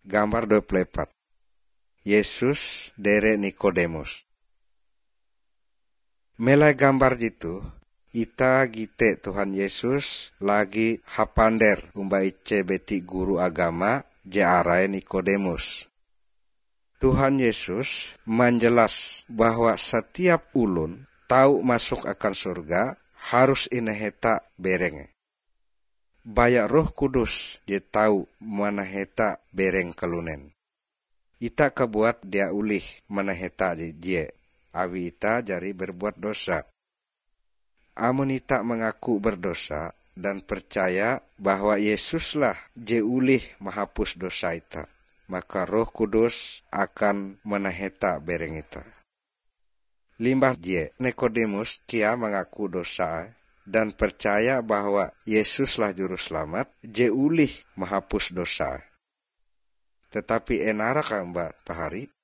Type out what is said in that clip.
gambar 24. Yesus dere Nikodemus. Melai gambar jitu, ita gite Tuhan Yesus lagi hapander umba ice beti guru agama je arai Nikodemus. Tuhan Yesus menjelas bahwa setiap ulun tahu masuk akan surga harus ineheta berenge. Bayak Roh Kudus je tahu mana heta bereng kelunen. Ita kebuat dia ulih mana heta je, awi ita jari berbuat dosa. Amun ita mengaku berdosa dan percaya bahwa Yesuslah je ulih menghapus dosa ita, maka Roh Kudus akan menaheta bereng ita. Limbah je Nikodemus kia mengaku dosa dan percaya bahwa Yesuslah juru selamat je ulih menghapus dosa. Tetapi enara kamba pahari